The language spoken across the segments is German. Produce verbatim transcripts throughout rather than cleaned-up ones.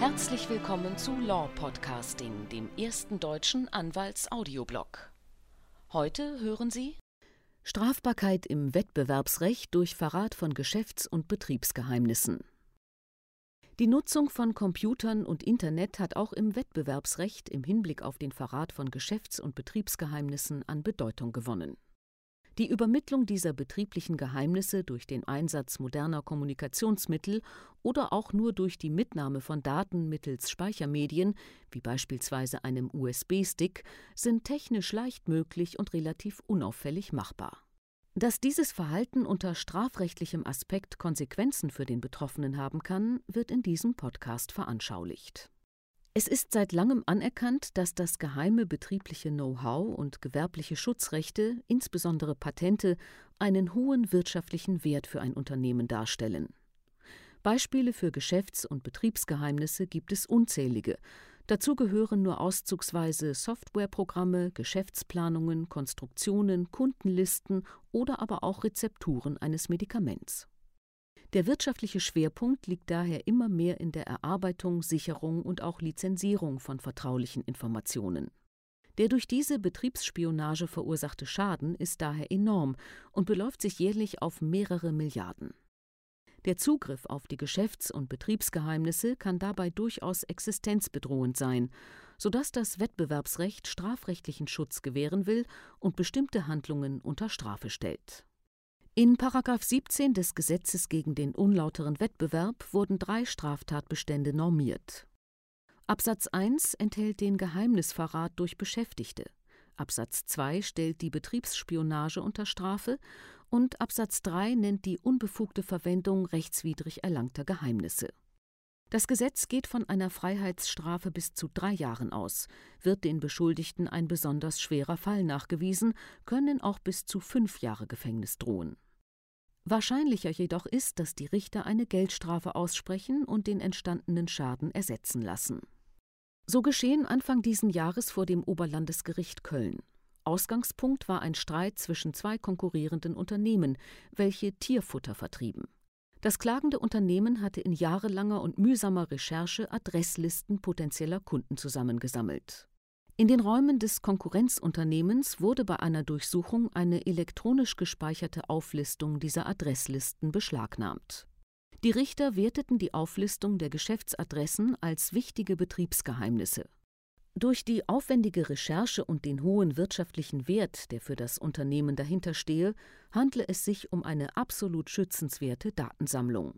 Herzlich willkommen zu Law Podcasting, dem ersten deutschen Anwalts-Audioblog. Heute hören Sie Strafbarkeit im Wettbewerbsrecht durch Verrat von Geschäfts- und Betriebsgeheimnissen. Die Nutzung von Computern und Internet hat auch im Wettbewerbsrecht im Hinblick auf den Verrat von Geschäfts- und Betriebsgeheimnissen an Bedeutung gewonnen. Die Übermittlung dieser betrieblichen Geheimnisse durch den Einsatz moderner Kommunikationsmittel oder auch nur durch die Mitnahme von Daten mittels Speichermedien, wie beispielsweise einem U S B-Stick, sind technisch leicht möglich und relativ unauffällig machbar. Dass dieses Verhalten unter strafrechtlichem Aspekt Konsequenzen für den Betroffenen haben kann, wird in diesem Podcast veranschaulicht. Es ist seit langem anerkannt, dass das geheime betriebliche Know-how und gewerbliche Schutzrechte, insbesondere Patente, einen hohen wirtschaftlichen Wert für ein Unternehmen darstellen. Beispiele für Geschäfts- und Betriebsgeheimnisse gibt es unzählige. Dazu gehören nur auszugsweise Softwareprogramme, Geschäftsplanungen, Konstruktionen, Kundenlisten oder aber auch Rezepturen eines Medikaments. Der wirtschaftliche Schwerpunkt liegt daher immer mehr in der Erarbeitung, Sicherung und auch Lizenzierung von vertraulichen Informationen. Der durch diese Betriebsspionage verursachte Schaden ist daher enorm und beläuft sich jährlich auf mehrere Milliarden. Der Zugriff auf die Geschäfts- und Betriebsgeheimnisse kann dabei durchaus existenzbedrohend sein, sodass das Wettbewerbsrecht strafrechtlichen Schutz gewähren will und bestimmte Handlungen unter Strafe stellt. In Paragraph siebzehn des Gesetzes gegen den unlauteren Wettbewerb wurden drei Straftatbestände normiert. Absatz eins enthält den Geheimnisverrat durch Beschäftigte, Absatz zwei stellt die Betriebsspionage unter Strafe und Absatz drei nennt die unbefugte Verwendung rechtswidrig erlangter Geheimnisse. Das Gesetz geht von einer Freiheitsstrafe bis zu drei Jahren aus. Wird den Beschuldigten ein besonders schwerer Fall nachgewiesen, können auch bis zu fünf Jahre Gefängnis drohen. Wahrscheinlicher jedoch ist, dass die Richter eine Geldstrafe aussprechen und den entstandenen Schaden ersetzen lassen. So geschehen Anfang diesen Jahres vor dem Oberlandesgericht Köln. Ausgangspunkt war ein Streit zwischen zwei konkurrierenden Unternehmen, welche Tierfutter vertrieben. Das klagende Unternehmen hatte in jahrelanger und mühsamer Recherche Adresslisten potenzieller Kunden zusammengesammelt. In den Räumen des Konkurrenzunternehmens wurde bei einer Durchsuchung eine elektronisch gespeicherte Auflistung dieser Adresslisten beschlagnahmt. Die Richter werteten die Auflistung der Geschäftsadressen als wichtige Betriebsgeheimnisse. Durch die aufwendige Recherche und den hohen wirtschaftlichen Wert, der für das Unternehmen dahinter stehe, handle es sich um eine absolut schützenswerte Datensammlung.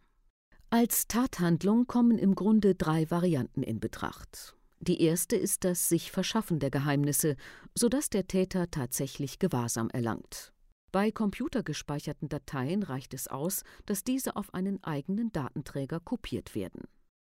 Als Tathandlung kommen im Grunde drei Varianten in Betracht. Die erste ist das Sich-Verschaffen der Geheimnisse, sodass der Täter tatsächlich Gewahrsam erlangt. Bei computergespeicherten Dateien reicht es aus, dass diese auf einen eigenen Datenträger kopiert werden.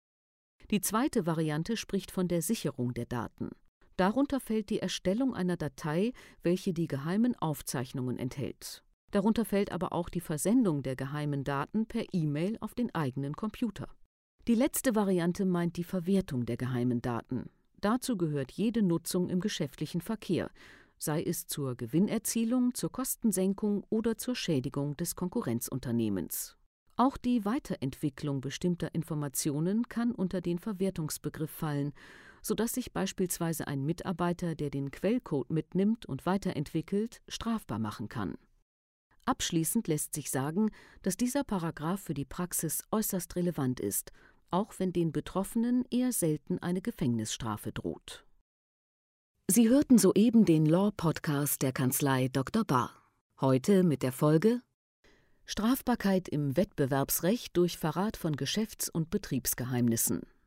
Die zweite Variante spricht von der Sicherung der Daten. Darunter fällt die Erstellung einer Datei, welche die geheimen Aufzeichnungen enthält. Darunter fällt aber auch die Versendung der geheimen Daten per E-Mail auf den eigenen Computer. Die letzte Variante meint die Verwertung der geheimen Daten. Dazu gehört jede Nutzung im geschäftlichen Verkehr, sei es zur Gewinnerzielung, zur Kostensenkung oder zur Schädigung des Konkurrenzunternehmens. Auch die Weiterentwicklung bestimmter Informationen kann unter den Verwertungsbegriff fallen, sodass sich beispielsweise ein Mitarbeiter, der den Quellcode mitnimmt und weiterentwickelt, strafbar machen kann. Abschließend lässt sich sagen, dass dieser Paragraph für die Praxis äußerst relevant ist, auch wenn den Betroffenen eher selten eine Gefängnisstrafe droht. Sie hörten soeben den Law-Podcast der Kanzlei Doktor Bahr. Heute mit der Folge Strafbarkeit im Wettbewerbsrecht durch Verrat von Geschäfts- und Betriebsgeheimnissen.